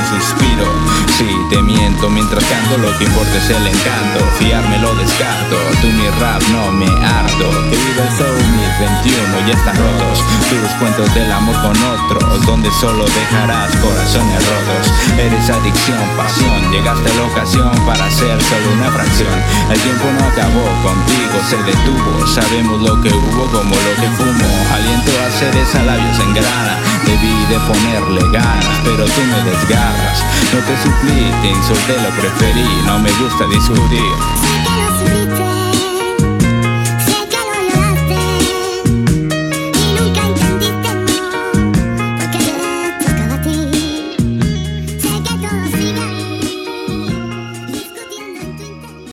suspiro. Sí, te miento mientras canto, lo que importa es el encanto. Fiarme lo descarto, tú mi rap no me harto. Que viva el show 2021, ya están rotos tus cuentos del amor con otros, donde solo dejarás corazones rotos. Eres adicción, pasión, llegaste a la ocasión para ser solo una fracción. El tiempo no acabó contigo, se detuvo. Sabemos lo que hubo como lo que fumo. Aliento a seres a labios en grana. Debí de ponerle ganas, pero tú me desgarras. No te suplí, te insulté, lo preferí. No me gusta discutir.